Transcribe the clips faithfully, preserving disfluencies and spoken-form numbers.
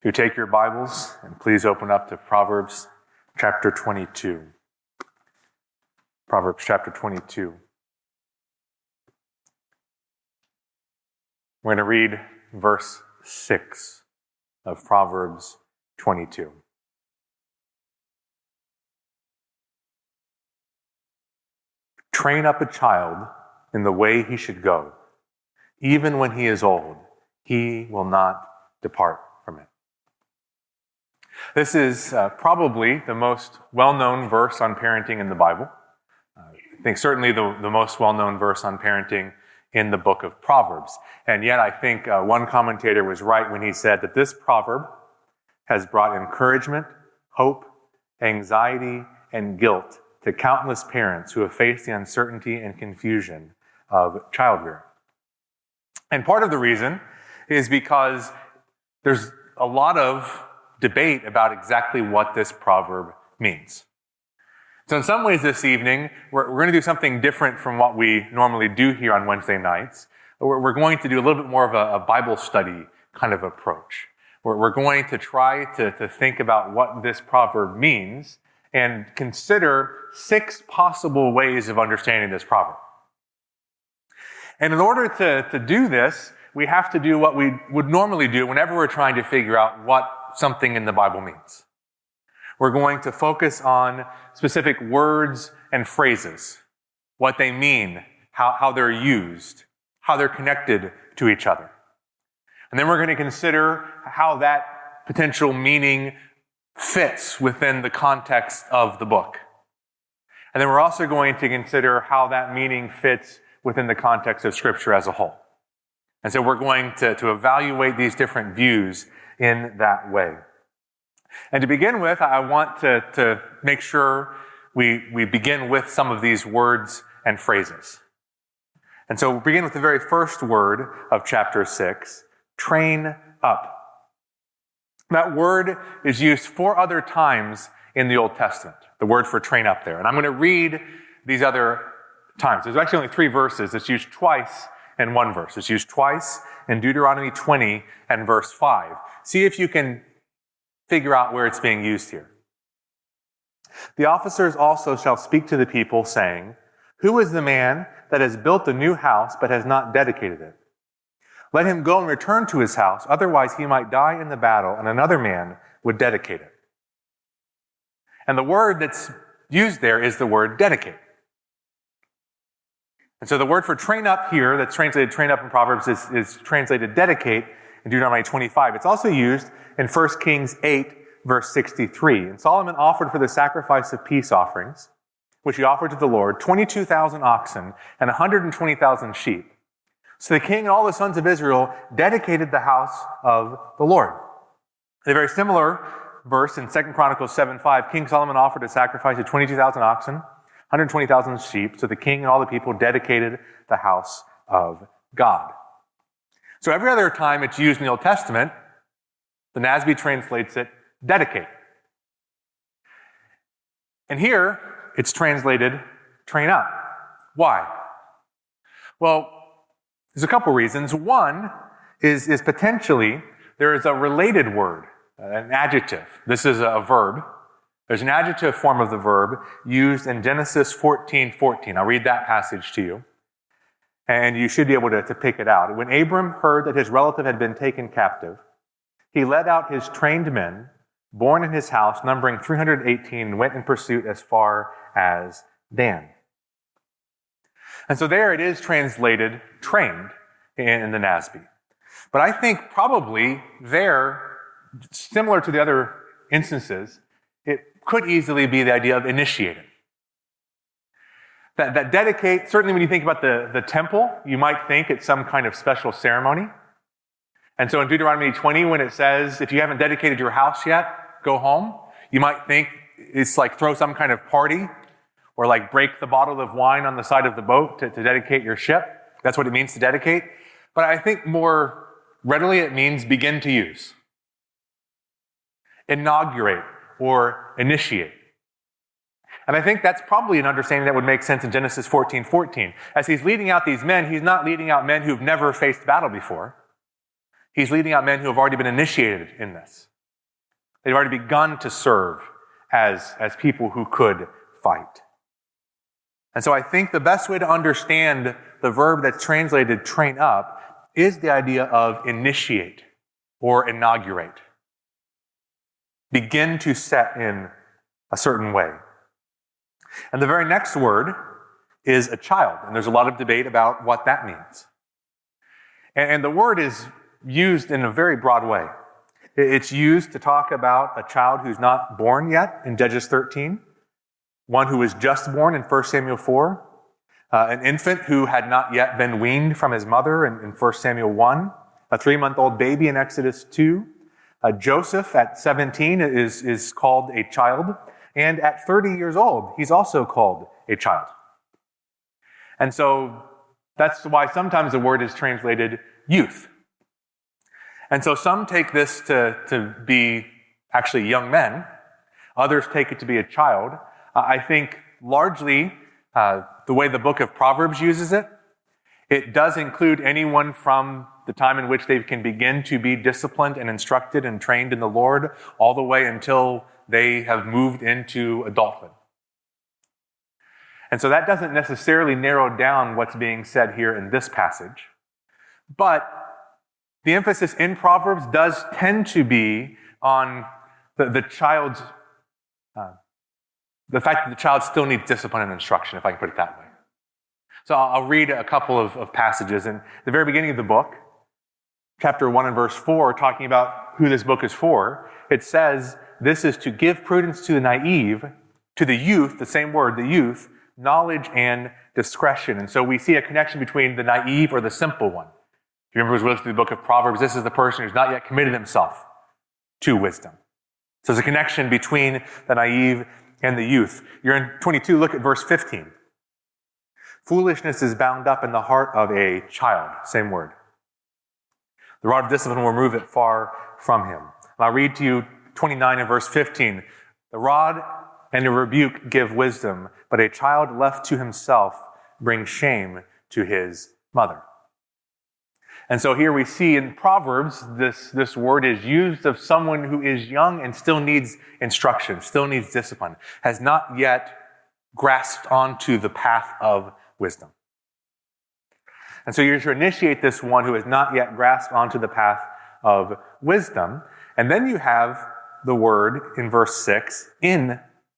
If you take your Bibles, and please open up to Proverbs chapter twenty-two. Proverbs chapter twenty-two. We're going to read verse six of Proverbs twenty-two. Train up a child in the way he should go. Even when he is old, he will not depart from it. This is uh, probably the most well-known verse on parenting in the Bible. Uh, I think certainly the, the most well-known verse on parenting in the book of Proverbs. And yet I think uh, one commentator was right when he said that this proverb has brought encouragement, hope, anxiety, and guilt to countless parents who have faced the uncertainty and confusion of child rearing. And part of the reason is because there's a lot of debate about exactly what this proverb means. So in some ways this evening, we're, we're going to do something different from what we normally do here on Wednesday nights. We're, we're going to do a little bit more of a, a Bible study kind of approach. We're, we're going to try to, to think about what this proverb means and consider six possible ways of understanding this proverb. And in order to, to do this, we have to do what we would normally do whenever we're trying to figure out what something in the Bible means. We're going to focus on specific words and phrases, what they mean, how, how they're used, how they're connected to each other. And then we're going to consider how that potential meaning fits within the context of the book. And then we're also going to consider how that meaning fits within the context of Scripture as a whole. And so we're going to, to evaluate these different views in that way. And to begin with, I want to, to make sure we, we begin with some of these words and phrases. And so we'll begin with the very first word of chapter six, train up. That word is used four other times in the Old Testament, the word for train up there. And I'm going to read these other times. There's actually only three verses. It's used twice in one verse. It's used twice in Deuteronomy twenty and verse five. See if you can figure out where it's being used here. The officers also shall speak to the people, saying, "Who is the man that has built a new house but has not dedicated it? Let him go and return to his house, otherwise he might die in the battle, and another man would dedicate it." And the word that's used there is the word dedicate. And so the word for train up here, that's translated train up in Proverbs, is, is translated dedicate in Deuteronomy twenty-five. It's also used in First Kings eight, verse sixty-three. And Solomon offered for the sacrifice of peace offerings, which he offered to the Lord, twenty-two thousand oxen and one hundred twenty thousand sheep. So the king and all the sons of Israel dedicated the house of the Lord. A very similar verse in Second Chronicles seven five, King Solomon offered a sacrifice of twenty-two thousand oxen, one hundred twenty thousand sheep. So the king and all the people dedicated the house of God. So every other time it's used in the Old Testament, the N A S B translates it dedicate. And here it's translated train up. Why? Well, there's a couple reasons. One is, is potentially there is a related word, an adjective. This is a verb. There's an adjective form of the verb used in Genesis fourteen fourteen. I'll read that passage to you, and you should be able to, to pick it out. When Abram heard that his relative had been taken captive, he led out his trained men, born in his house, numbering three hundred eighteen, and went in pursuit as far as Dan. And so there it is translated trained in, in the N A S B. But I think probably there, similar to the other instances, it could easily be the idea of initiating. That, that dedicate, certainly when you think about the, the temple, you might think it's some kind of special ceremony. And so in Deuteronomy twenty, when it says, if you haven't dedicated your house yet, go home, you might think it's like throw some kind of party or like break the bottle of wine on the side of the boat to, to dedicate your ship. That's what it means to dedicate. But I think more readily it means begin to use, inaugurate, or initiate. And I think that's probably an understanding that would make sense in Genesis fourteen fourteen. As he's leading out these men, he's not leading out men who've never faced battle before. He's leading out men who have already been initiated in this. They've already begun to serve as, as people who could fight. And so I think the best way to understand the verb that's translated train up is the idea of initiate or inaugurate. Begin to set in a certain way. And the very next word is a child, and there's a lot of debate about what that means. And the word is used in a very broad way. It's used to talk about a child who's not born yet in Judges thirteen, one who was just born in First Samuel four, uh, an infant who had not yet been weaned from his mother in, in First Samuel one, a three-month-old baby in Exodus two, uh, Joseph at seventeen is, is called a child, and at thirty years old, he's also called a child. And so that's why sometimes the word is translated youth. And so some take this to, to be actually young men. Others take it to be a child. Uh, I think largely uh, the way the book of Proverbs uses it, it does include anyone from the time in which they can begin to be disciplined and instructed and trained in the Lord all the way until they have moved into adulthood. And so that doesn't necessarily narrow down what's being said here in this passage. But the emphasis in Proverbs does tend to be on the, the child's, uh, the fact that the child still needs discipline and instruction, if I can put it that way. So I'll, I'll read a couple of, of passages. In the very beginning of the book, chapter one and verse four, talking about who this book is for, it says, this is to give prudence to the naive, to the youth, the same word, the youth, knowledge and discretion. And so we see a connection between the naive or the simple one. If you remember, as we looked through the book of Proverbs, this is the person who's not yet committed himself to wisdom. So there's a connection between the naive and the youth. You're in twenty-two, look at verse fifteen. Foolishness is bound up in the heart of a child. Same word. The rod of discipline will remove it far from him. And I'll read to you twenty-nine and verse fifteen. The rod and a rebuke give wisdom, but a child left to himself brings shame to his mother. And so here we see in Proverbs, this, this word is used of someone who is young and still needs instruction, still needs discipline, has not yet grasped onto the path of wisdom. And so you're to initiate this one who has not yet grasped onto the path of wisdom. And then you have the word in verse six, in.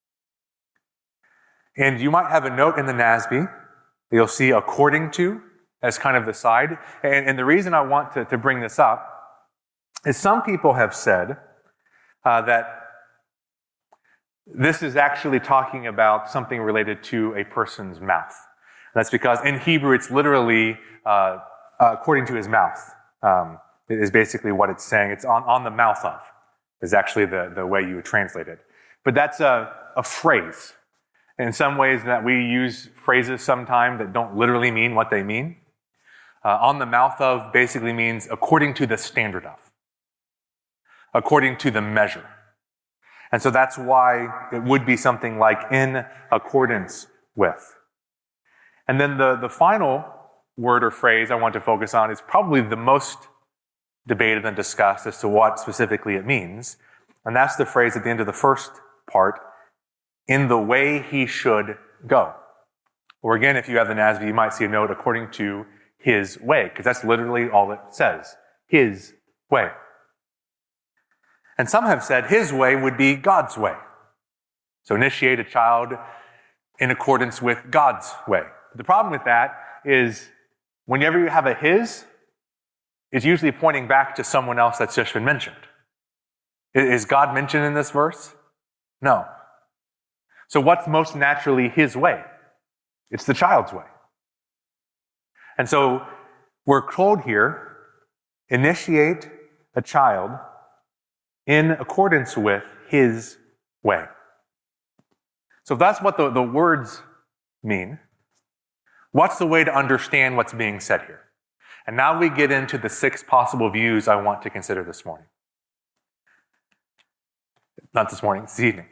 And you might have a note in the N A S B that you'll see according to as kind of the side. And, and the reason I want to, to bring this up is some people have said uh, that this is actually talking about something related to a person's mouth. And that's because in Hebrew it's literally uh, according to his mouth. Um, it is basically what it's saying. It's on, on the mouth of is actually the, the way you would translate it. But that's a, a phrase. In some ways that we use phrases sometimes that don't literally mean what they mean. Uh, on the mouth of basically means according to the standard of, according to the measure. And so that's why it would be something like in accordance with. And then the, the final word or phrase I want to focus on is probably the most debated and discussed as to what specifically it means. And that's the phrase at the end of the first part, in the way he should go. Or again, if you have the N A S B, you might see a note according to his way, because that's literally all it says. His way. And some have said his way would be God's way. So initiate a child in accordance with God's way. The problem with that is whenever you have a his, it's usually pointing back to someone else that's just been mentioned. Is God mentioned in this verse? No. So what's most naturally his way? It's the child's way. And so we're told here, initiate a child in accordance with his way. So if that's what the, the words mean, what's the way to understand what's being said here? And now we get into the six possible views I want to consider this morning. Not this morning, this evening.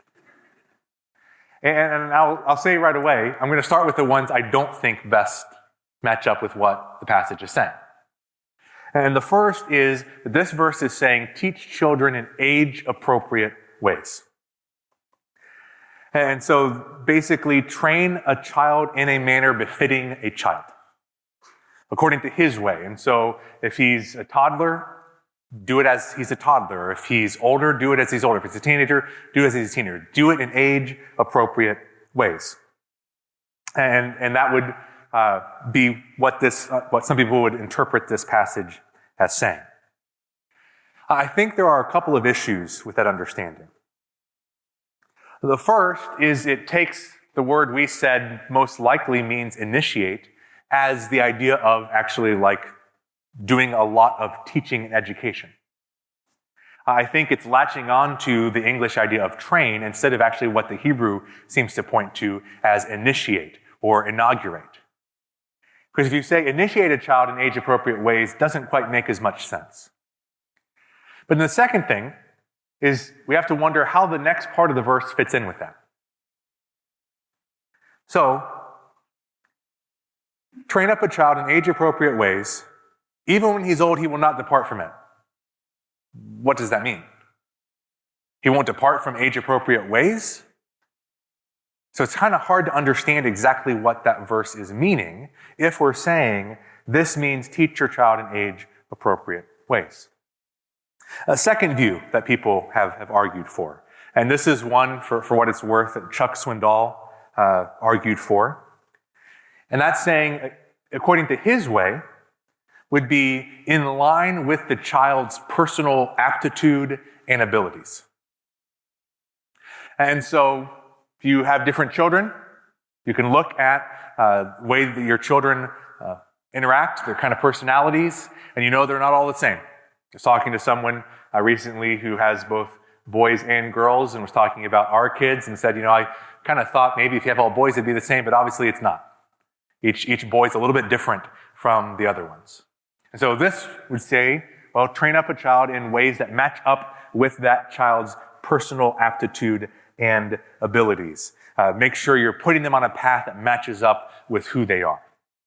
And I'll, I'll say right away, I'm going to start with the ones I don't think best match up with what the passage is saying. And the first is that this verse is saying, teach children in age-appropriate ways. And so basically, train a child in a manner befitting a child, according to his way. And so if he's a toddler, do it as he's a toddler. If he's older, do it as he's older. If he's a teenager, do it as he's a teenager. Do it in age-appropriate ways. And, and that would uh, be what this, uh, what some people would interpret this passage as saying. I think there are a couple of issues with that understanding. The first is it takes the word we said most likely means initiate as the idea of actually like doing a lot of teaching and education. I think it's latching on to the English idea of train instead of actually what the Hebrew seems to point to as initiate or inaugurate. Because if you say initiate a child in age-appropriate ways, it doesn't quite make as much sense. But then the second thing is we have to wonder how the next part of the verse fits in with that. So, train up a child in age-appropriate ways. Even when he's old, he will not depart from it. What does that mean? He won't depart from age-appropriate ways? So it's kind of hard to understand exactly what that verse is meaning if we're saying this means teach your child in age-appropriate ways. A second view that people have, have argued for, and this is one, for, for what it's worth, that Chuck Swindoll uh, argued for, and that's saying, according to his way, would be in line with the child's personal aptitude and abilities. And so, if you have different children, you can look at uh, the way that your children uh, interact, their kind of personalities, and you know they're not all the same. I was talking to someone uh, recently who has both boys and girls and was talking about our kids and said, you know, I kind of thought maybe if you have all boys it'd be the same, but obviously it's not. Each, each boy's a little bit different from the other ones. And so this would say, well, train up a child in ways that match up with that child's personal aptitude and abilities. Uh, make sure you're putting them on a path that matches up with who they are.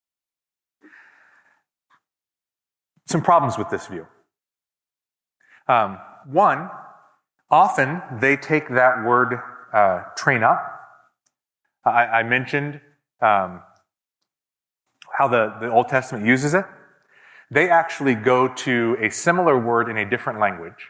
Some problems with this view. Um, one, often they take that word uh, train up. I, I mentioned um, how the, the Old Testament uses it. They actually go to a similar word in a different language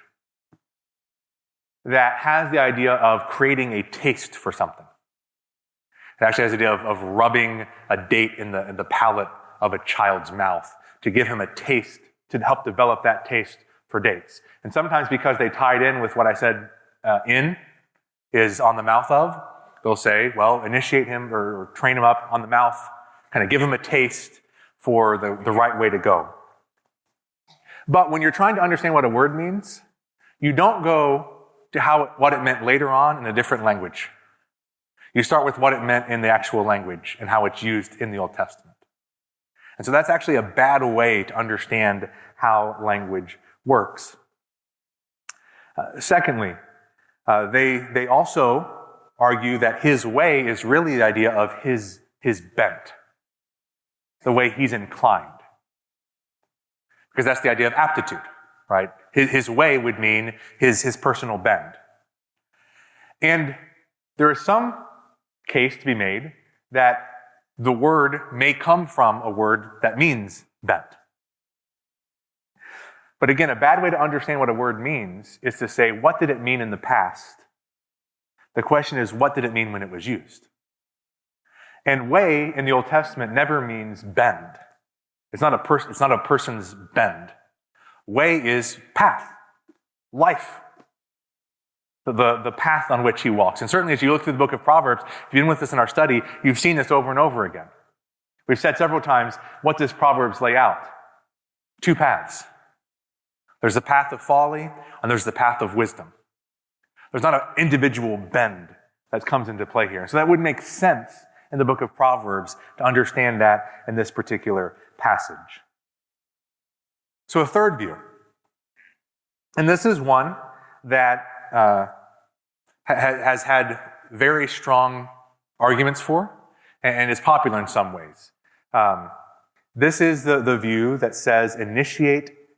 that has the idea of creating a taste for something. It actually has the idea of, of rubbing a date in the, in the palate of a child's mouth to give him a taste, to help develop that taste for dates. And sometimes because they tied in with what I said uh, in is on the mouth of, they'll say, well, initiate him or, or train him up on the mouth, kind of give him a taste for the, the right way to go. But when you're trying to understand what a word means, you don't go to how what it meant later on in a different language. You start with what it meant in the actual language and how it's used in the Old Testament. And so that's actually a bad way to understand how language works. Uh, secondly, uh, they they also argue that his way is really the idea of his his bent, the way he's inclined. Because that's the idea of aptitude, right? His, his way would mean his, his personal bend. And there is some case to be made that the word may come from a word that means bent. But again, a bad way to understand what a word means is to say, what did it mean in the past? The question is, what did it mean when it was used? And way in the Old Testament never means bend. It's not a person, it's not a person's bend. Way is path, life, the, the, the path on which he walks. And certainly as you look through the book of Proverbs, if you've been with us in our study, you've seen this over and over again. We've said several times, what does Proverbs lay out? Two paths. There's the path of folly, and there's the path of wisdom. There's not an individual bend that comes into play here. So that would make sense in the book of Proverbs to understand that in this particular passage. So a third view, and this is one that uh, ha- has had very strong arguments for and is popular in some ways. Um, this is the, the view that says initiate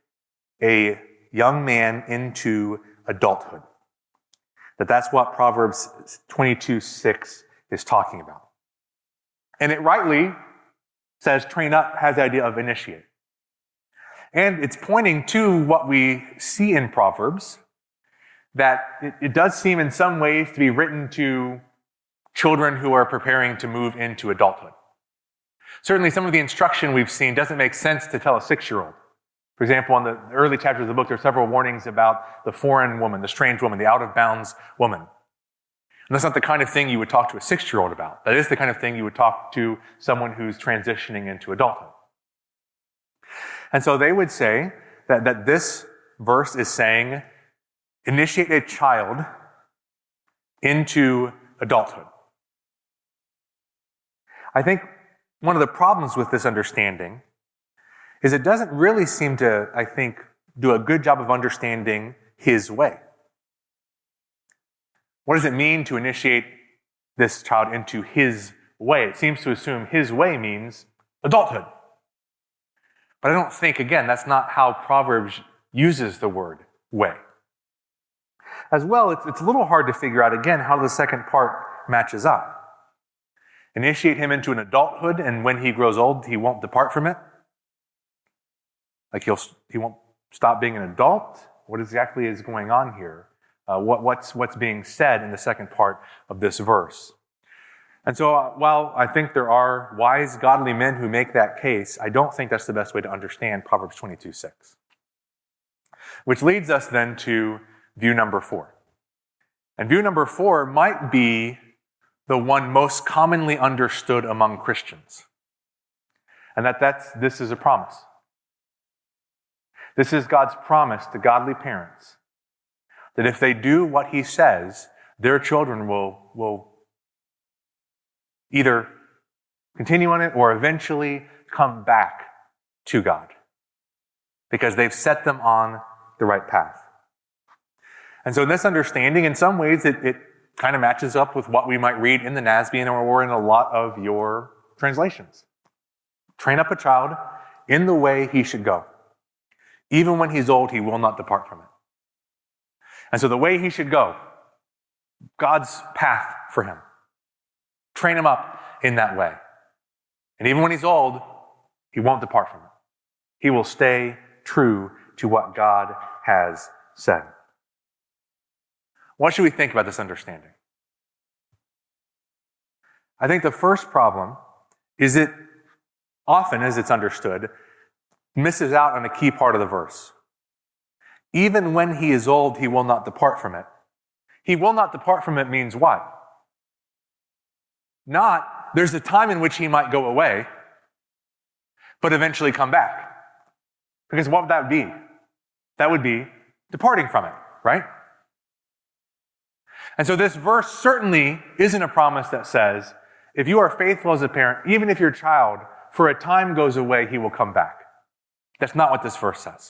a young man into adulthood. That that's what Proverbs twenty-two six is talking about. And it rightly says train up has the idea of initiate. And it's pointing to what we see in Proverbs, that it, it does seem in some ways to be written to children who are preparing to move into adulthood. Certainly some of the instruction we've seen doesn't make sense to tell a six-year-old. For example, in the early chapters of the book, there are several warnings about the foreign woman, the strange woman, the out-of-bounds woman. And that's not the kind of thing you would talk to a six-year-old about. That is the kind of thing you would talk to someone who's transitioning into adulthood. And so they would say that, that this verse is saying, initiate a child into adulthood. I think one of the problems with this understanding is it doesn't really seem to, I think, do a good job of understanding his way. What does it mean to initiate this child into his way? It seems to assume his way means adulthood. But I don't think, again, that's not how Proverbs uses the word way. As well, it's, it's a little hard to figure out, again, how the second part matches up. Initiate him into an adulthood, and when he grows old, he won't depart from it. Like he'll, he won't stop being an adult? What exactly is going on here? Uh, what, what's, what's being said in the second part of this verse? And so uh, while I think there are wise, godly men who make that case, I don't think that's the best way to understand Proverbs twenty-two six. Which leads us then to view number four. And view number four might be the one most commonly understood among Christians. And that that's, this is a promise. This is God's promise to godly parents that if they do what he says, their children will, will either continue on it or eventually come back to God because they've set them on the right path. And so in this understanding, in some ways, it, it kind of matches up with what we might read in the N A S B or in a lot of your translations. Train up a child in the way he should go. Even when he's old, he will not depart from it. And so the way he should go, God's path for him. Train him up in that way. And even when he's old, he won't depart from it. He will stay true to what God has said. What should we think about this understanding? I think the first problem is it often, as it's understood, misses out on a key part of the verse. Even when he is old, he will not depart from it. He will not depart from it means what? Not, there's a time in which he might go away, but eventually come back. Because what would that be? That would be departing from it, right? And so this verse certainly isn't a promise that says, if you are faithful as a parent, even if your child for a time goes away, he will come back. That's not what this verse says.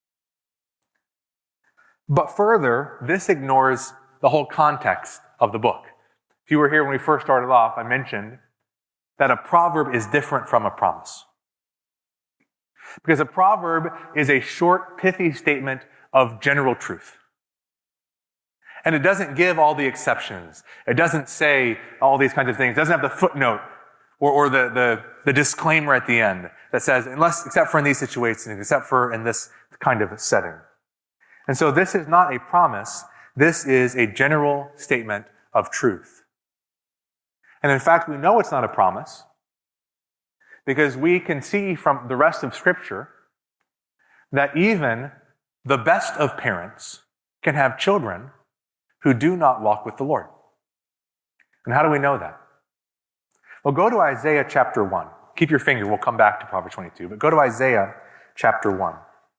But further, this ignores the whole context of the book. If you were here when we first started off, I mentioned that a proverb is different from a promise. Because a proverb is a short, pithy statement of general truth. And it doesn't give all the exceptions. It doesn't say all these kinds of things. It doesn't have the footnote or, or the, the, the disclaimer at the end that says, unless, except for in these situations, except for in this kind of setting. And so this is not a promise. This is a general statement of truth. And in fact, we know it's not a promise because we can see from the rest of Scripture that even the best of parents can have children who do not walk with the Lord. And how do we know that? Well, go to Isaiah chapter one. Keep your finger. We'll come back to Proverbs twenty-two. But go to Isaiah chapter one.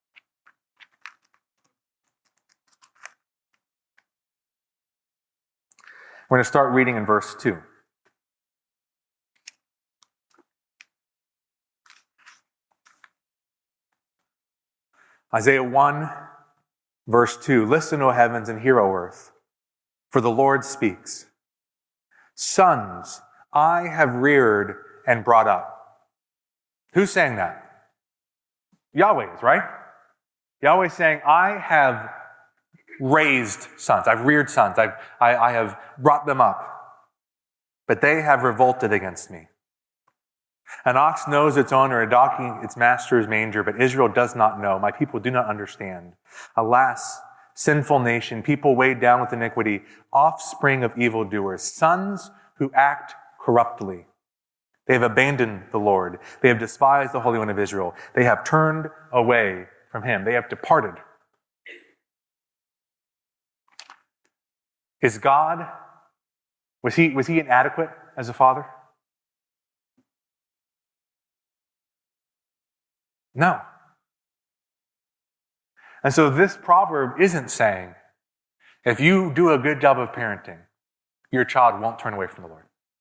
We're going to start reading in verse two. Isaiah one, verse two. Listen, O heavens, and hear, O earth, for the Lord speaks. Sons I have reared and brought up. Who's saying that? Yahweh is, right? Yahweh is saying, I have raised sons. I've reared sons. I've, I, I have brought them up. But they have revolted against me. An ox knows its owner, a donkey its master's manger, but Israel does not know. My people do not understand. Alas, sinful nation, people weighed down with iniquity, offspring of evildoers, sons who act corruptly. They have abandoned the Lord. They have despised the Holy One of Israel. They have turned away from him. They have departed. Is God, was he, was he inadequate as a father? No. And so this proverb isn't saying, if you do a good job of parenting, your child won't turn away from the Lord.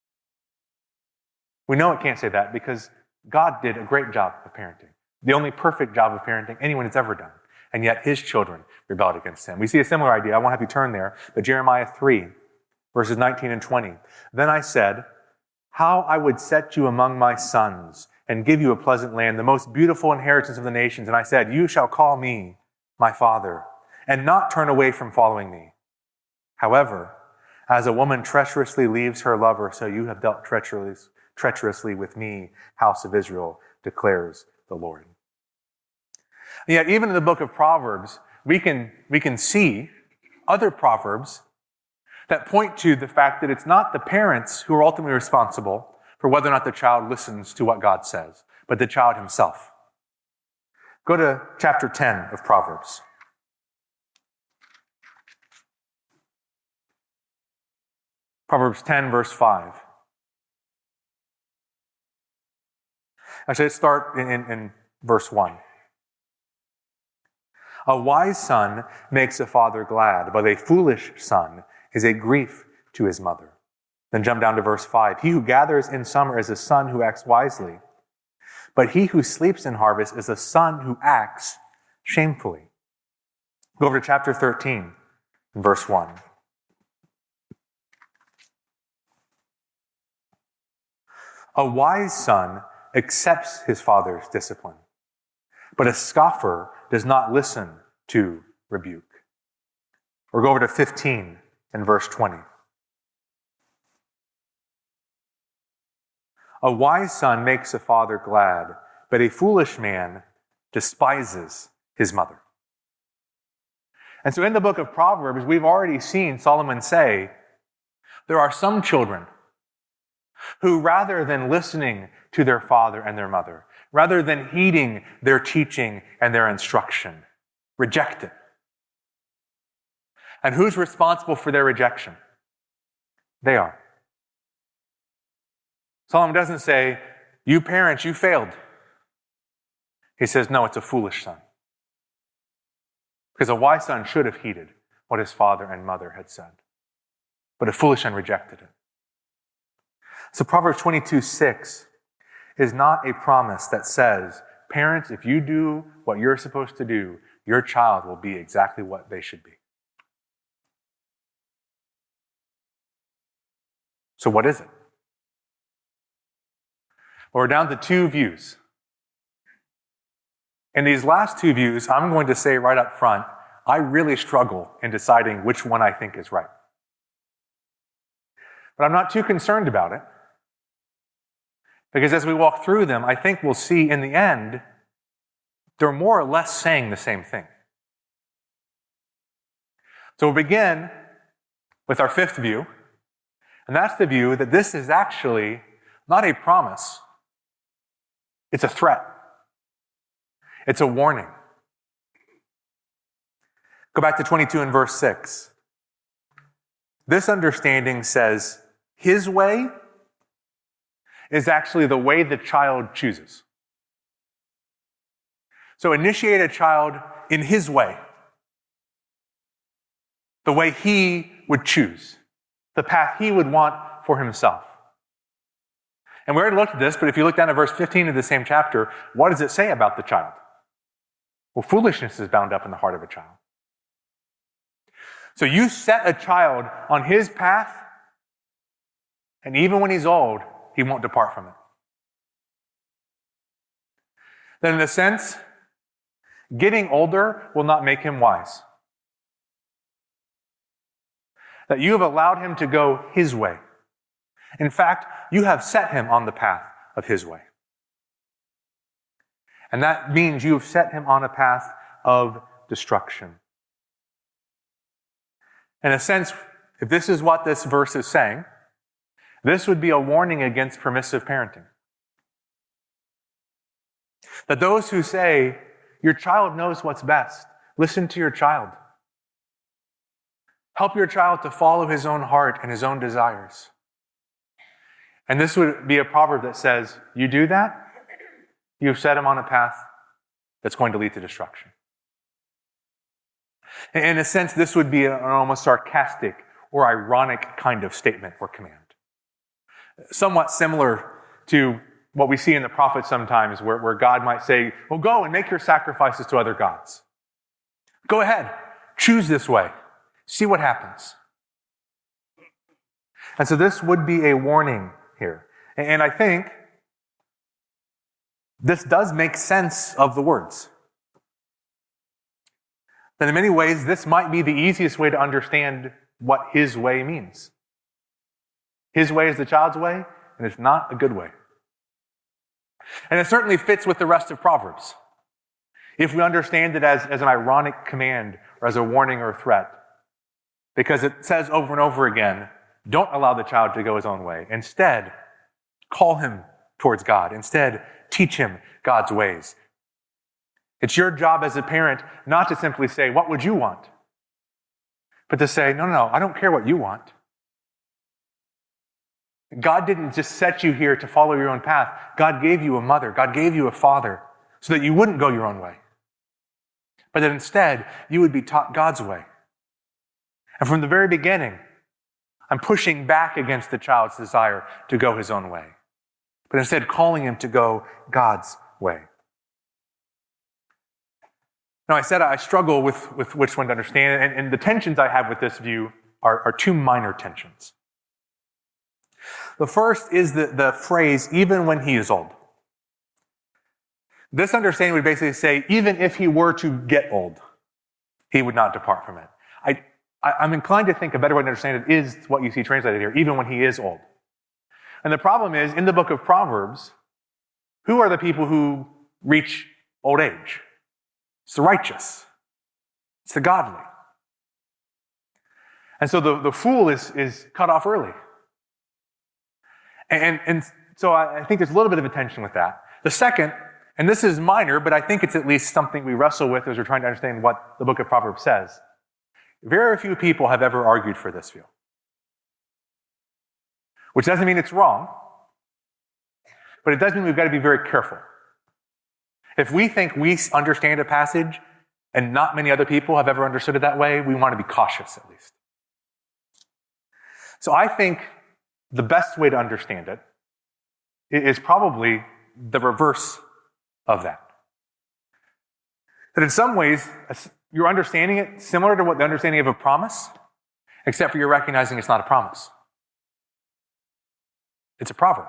We know it can't say that because God did a great job of parenting. The only perfect job of parenting anyone has ever done. And yet his children rebelled against him. We see a similar idea. I won't have you turn there, but Jeremiah three, verses nineteen and twenty. Then I said, how I would set you among my sons and give you a pleasant land, the most beautiful inheritance of the nations. And I said, you shall call me my father and not turn away from following me. However, as a woman treacherously leaves her lover, so you have dealt treacherously, treacherously with me, house of Israel, declares the Lord. And yet, even in the book of Proverbs, we can, we can see other proverbs that point to the fact that it's not the parents who are ultimately responsible for whether or not the child listens to what God says, but the child himself. Go to chapter ten of Proverbs. Proverbs ten, verse five. Actually, let's start in, in, in verse one. A wise son makes a father glad, but a foolish son is a grief to his mother. Then jump down to verse five. He who gathers in summer is a son who acts wisely, but he who sleeps in harvest is a son who acts shamefully. Go over to chapter thirteen, verse one. A wise son accepts his father's discipline, but a scoffer does not listen to rebuke. Or go over to fifteen and verse twenty. A wise son makes a father glad, but a foolish man despises his mother. And so in the book of Proverbs, we've already seen Solomon say, there are some children who, rather than listening to their father and their mother, rather than heeding their teaching and their instruction, reject it. And who's responsible for their rejection? They are. Solomon doesn't say, you parents, you failed. He says, no, it's a foolish son. Because a wise son should have heeded what his father and mother had said. But a foolish son rejected it. So Proverbs twenty-two six is not a promise that says, parents, if you do what you're supposed to do, your child will be exactly what they should be. So what is it? Well, we're down to two views. In these last two views, I'm going to say right up front, I really struggle in deciding which one I think is right. But I'm not too concerned about it, because as we walk through them, I think we'll see in the end, they're more or less saying the same thing. So we'll begin with our fifth view, and that's the view that this is actually not a promise. It's a threat. It's a warning. Go back to twenty-two and verse six. This understanding says, his way is actually the way the child chooses. So initiate a child in his way. The way he would choose. The path he would want for himself. And we already looked at this, but if you look down at verse fifteen of the same chapter, what does it say about the child? Well, foolishness is bound up in the heart of a child. So you set a child on his path, and even when he's old, he won't depart from it. Then in a sense, Getting older will not make him wise. That you have allowed him to go his way. In fact, you have set him on the path of his way. And that means you have set him on a path of destruction. In a sense, if this is what this verse is saying, this would be a warning against permissive parenting. That those who say, your child knows what's best, listen to your child. Help your child to follow his own heart and his own desires. And this would be a proverb that says, you do that, you've set him on a path that's going to lead to destruction. In a sense, this would be an almost sarcastic or ironic kind of statement or command. Somewhat similar to what we see in the prophets sometimes, where, where God might say, well, go and make your sacrifices to other gods. Go ahead, choose this way. See what happens. And so this would be a warning here. And I think this does make sense of the words. That in many ways, this might be the easiest way to understand what his way means. His way is the child's way, and it's not a good way. And it certainly fits with the rest of Proverbs. If we understand it as, as an ironic command or as a warning or a threat, because it says over and over again, don't allow the child to go his own way. Instead, call him towards God. Instead, teach him God's ways. It's your job as a parent not to simply say, what would you want? But to say, no, no, no, I don't care what you want. God didn't just set you here to follow your own path. God gave you a mother. God gave you a father so that you wouldn't go your own way. But that instead, you would be taught God's way. And from the very beginning, I'm pushing back against the child's desire to go his own way, but instead calling him to go God's way. Now, I said I struggle with, with which one to understand, and, and the tensions I have with this view are, are two minor tensions. The first is the, the phrase, even when he is old. This understanding would basically say, even if he were to get old, he would not depart from it. I, I, I'm inclined to think a better way to understand it is what you see translated here, even when he is old. And the problem is, in the book of Proverbs, who are the people who reach old age? It's the righteous. It's the godly. And so the, the fool is, is cut off early. And, and so I, I think there's a little bit of a tension with that. The second, and this is minor, but I think it's at least something we wrestle with as we're trying to understand what the book of Proverbs says. Very few people have ever argued for this view. Which doesn't mean it's wrong, but it does mean we've got to be very careful. If we think we understand a passage and not many other people have ever understood it that way, we want to be cautious at least. So I think the best way to understand it is probably the reverse of that. That in some ways, you're understanding it similar to what the understanding of a promise, except for you're recognizing it's not a promise. It's a proverb.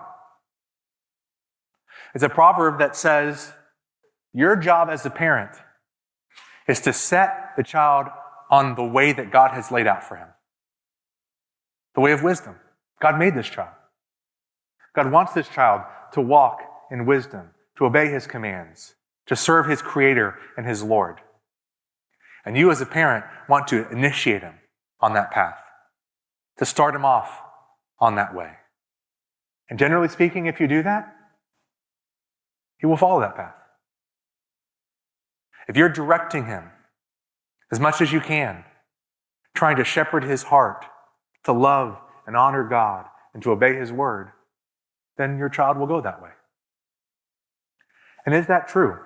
It's a proverb that says, your job as a parent is to set the child on the way that God has laid out for him. The way of wisdom. God made this child. God wants this child to walk in wisdom, to obey his commands, to serve his Creator and his Lord. And you as a parent want to initiate him on that path, to start him off on that way. And generally speaking, if you do that, he will follow that path. If you're directing him as much as you can, trying to shepherd his heart, to love and honor God and to obey his word, then your child will go that way. And is that true?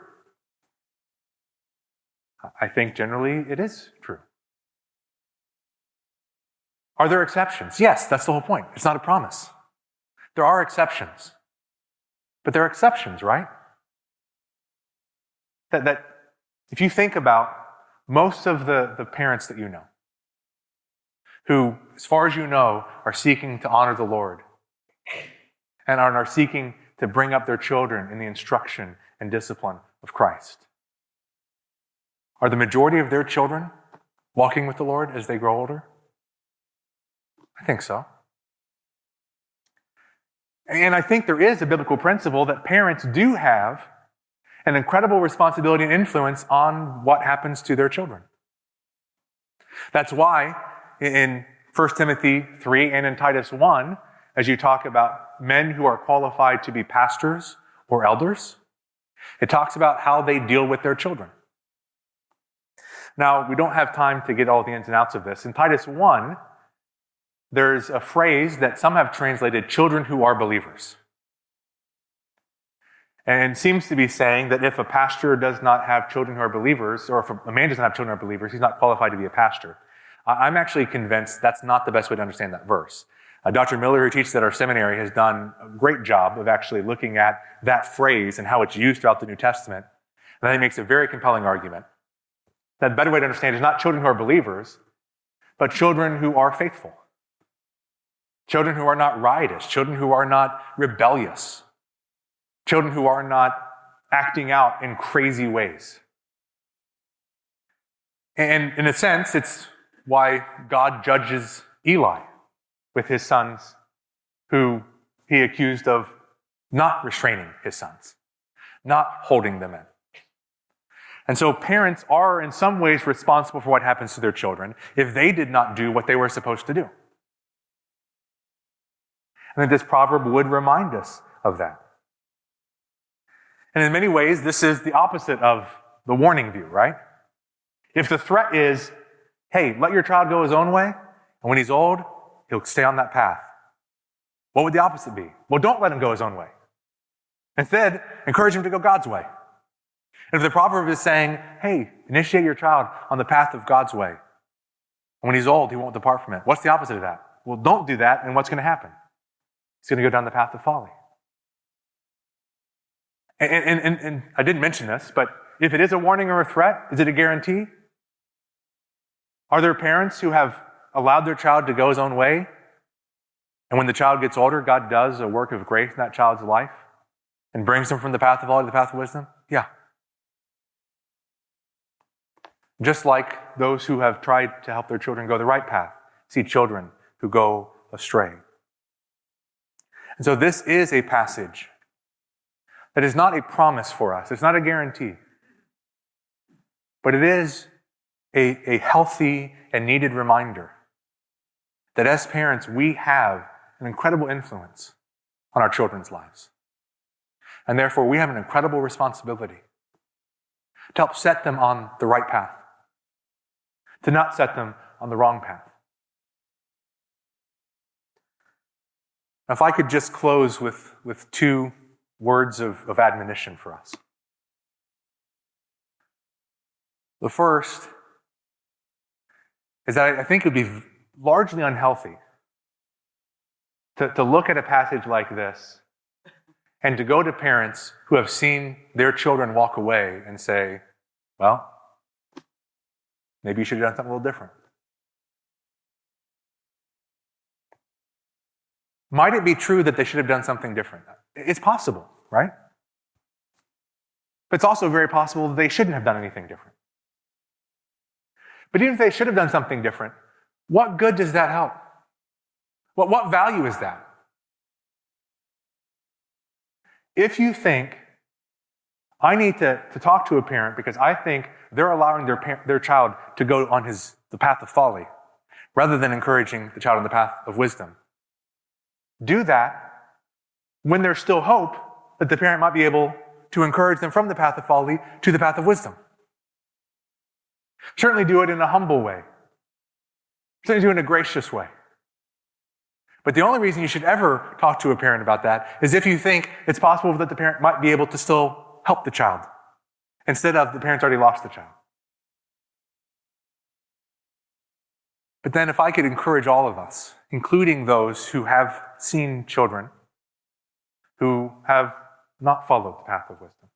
I think generally it is true. Are there exceptions? Yes, that's the whole point. It's not a promise. There are exceptions. But there are exceptions, right? That, that if you think about most of the, the parents that you know, who, as far as you know, are seeking to honor the Lord and are, are seeking to bring up their children in the instruction and discipline of Christ. Are the majority of their children walking with the Lord as they grow older? I think so. And I think there is a biblical principle that parents do have an incredible responsibility and influence on what happens to their children. That's why in First Timothy three and in Titus one, as you talk about men who are qualified to be pastors or elders, it talks about how they deal with their children. Now, we don't have time to get all the ins and outs of this. In Titus one, there's a phrase that some have translated children who are believers. And it seems to be saying that if a pastor does not have children who are believers, or if a man doesn't have children who are believers, he's not qualified to be a pastor. I'm actually convinced that's not the best way to understand that verse. Uh, Doctor Miller, who teaches at our seminary, has done a great job of actually looking at that phrase and how it's used throughout the New Testament. And I think he makes a very compelling argument that a better way to understand is not children who are believers, but children who are faithful. Children who are not riotous, children who are not rebellious, children who are not acting out in crazy ways. And in a sense, it's why God judges Eli with his sons who he accused of not restraining his sons, not holding them in. And so parents are in some ways responsible for what happens to their children if they did not do what they were supposed to do. And that this proverb would remind us of that. And in many ways, this is the opposite of the warning view, right? If the threat is, hey, let your child go his own way, and when he's old, he'll stay on that path. What would the opposite be? Well, don't let him go his own way. Instead, encourage him to go God's way. And if the proverb is saying, hey, initiate your child on the path of God's way, and when he's old, he won't depart from it. What's the opposite of that? Well, don't do that, and what's going to happen? He's going to go down the path of folly. And, and, and, and I didn't mention this, but if it is a warning or a threat, is it a guarantee? Are there parents who have allowed their child to go his own way, and when the child gets older, God does a work of grace in that child's life and brings them from the path of folly to the path of wisdom? Yeah. Just like those who have tried to help their children go the right path, see children who go astray. And so this is a passage that is not a promise for us. It's not a guarantee. But it is a, a healthy and needed reminder that as parents, we have an incredible influence on our children's lives. And therefore, we have an incredible responsibility to help set them on the right path, to not set them on the wrong path. Now, if I could just close with, with two words of, of admonition for us. The first is that I think it would be largely unhealthy to, to look at a passage like this and to go to parents who have seen their children walk away and say, well, maybe you should have done something a little different. Might it be true that they should have done something different? It's possible, right? But it's also very possible that they shouldn't have done anything different. But even if they should have done something different, what good does that help? What, what value is that? If you think, I need to, to talk to a parent because I think they're allowing their, par- their child to go on his the path of folly, rather than encouraging the child on the path of wisdom, do that when there's still hope that the parent might be able to encourage them from the path of folly to the path of wisdom. Certainly do it in a humble way. Certainly do it in a gracious way. But the only reason you should ever talk to a parent about that is if you think it's possible that the parent might be able to still help the child, instead of the parent's already lost the child. But then if I could encourage all of us, including those who have seen children who have not followed the path of wisdom,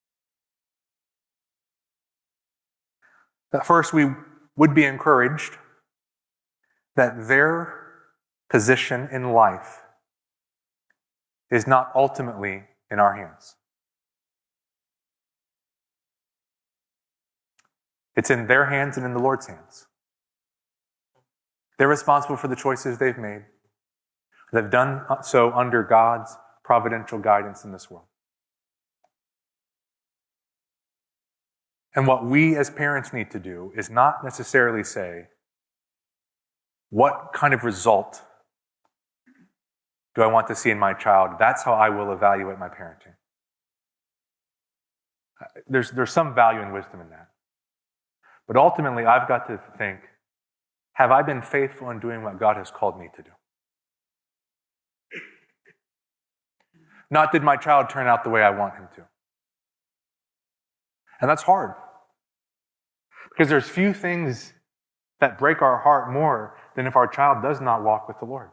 that first we would be encouraged that their position in life is not ultimately in our hands. It's in their hands and in the Lord's hands. They're responsible for the choices they've made. They've done so under God's providential guidance in this world. And what we as parents need to do is not necessarily say, what kind of result do I want to see in my child? That's how I will evaluate my parenting. There's, there's some value and wisdom in that. But ultimately, I've got to think, have I been faithful in doing what God has called me to do? Not did my child turn out the way I want him to. And that's hard. Because there's few things that break our heart more than if our child does not walk with the Lord.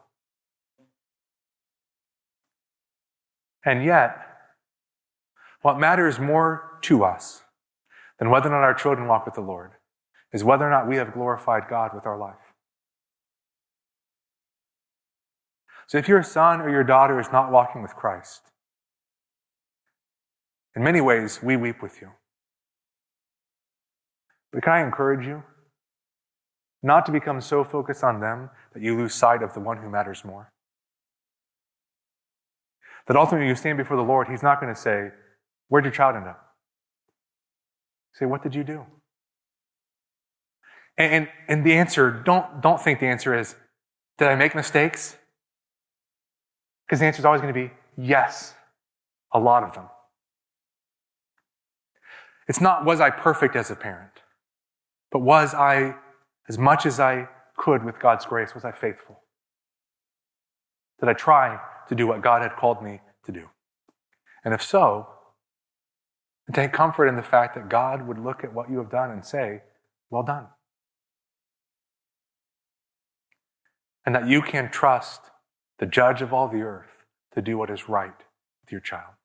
And yet, what matters more to us than whether or not our children walk with the Lord is whether or not we have glorified God with our life. So if your son or your daughter is not walking with Christ, in many ways, we weep with you. But can I encourage you not to become so focused on them that you lose sight of the one who matters more? That ultimately you stand before the Lord, He's not going to say, where'd your child end up? Say, what did you do? And, and, and the answer, don't, don't think the answer is, did I make mistakes? Because the answer is always going to be, yes, a lot of them. It's not, was I perfect as a parent? But was I, as much as I could with God's grace, was I faithful? Did I try to do what God had called me to do? And if so, take comfort in the fact that God would look at what you have done and say, well done. And that you can trust the judge of all the earth to do what is right with your child.